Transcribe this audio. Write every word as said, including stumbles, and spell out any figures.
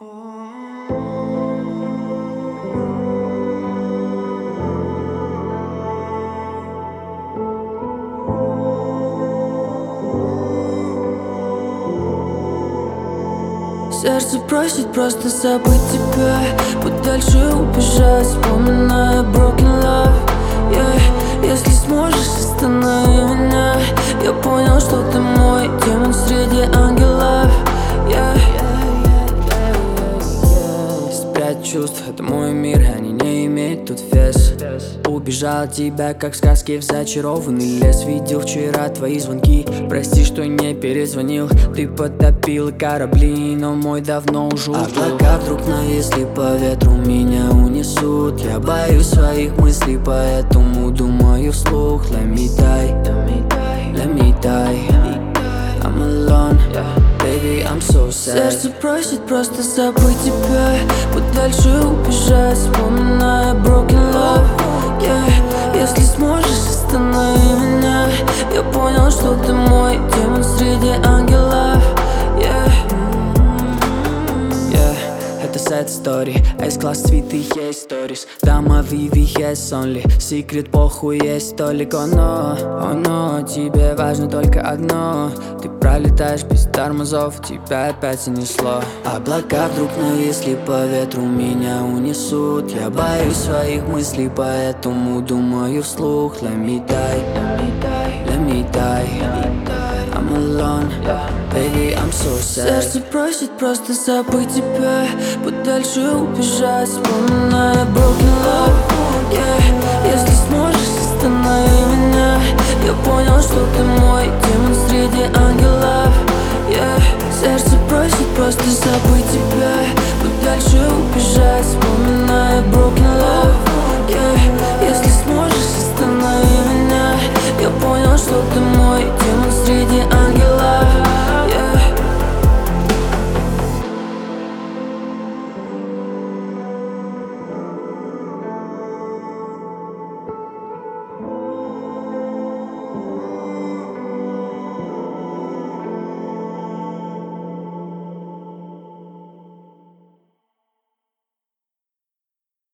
Сердце просит просто забыть тебя, подальше убежать, вспоминая broken love, yeah. Если сможешь, останови меня. Я понял, что ты мой демон среди ангелов, yeah. Спрячь чувств, это мой мир, они не имеют тут вес. Убежал от тебя, как в сказке в зачарованный лес. Видел вчера твои звонки, прости, что не перезвонил. Ты потопила корабли, но мой давно уже уплыл. Облака вдруг нависли, по ветру меня унесут. Я боюсь своих мыслей, поэтому думаю вслух. Let me die, let me die, I'm alone, baby, I'm so sad. Сердце просит просто забыть тебя, подальше убежать, вспоминая broken love, yeah. Если сможешь, останови меня. Я понял, что ты мой демон среди ангелов, yeah. Yeah. Это sad story, а из класс цветы есть stories. Дама Vivi has only, секрет похуй есть только оно. О, но тебе важно только одно. Ты пролетаешь без тормозов, тебя опять занесло. Облака вдруг нависли, по ветру меня унесут. Я боюсь своих мыслей, поэтому думаю вслух. Let me die, let me die, I'm alone, baby, I'm so sad. Сердце просит просто забыть тебя, подальше убежать, вспоминая broken love, yeah. Если сможешь, останови меня. Я понял, что ты мой демон среди ангелов, yeah. Сердце просит просто забыть тебя, подальше убежать, вспоминая broken love, yeah. Если сможешь, останови меня. Я понял, что ты мой демон среди ангелов.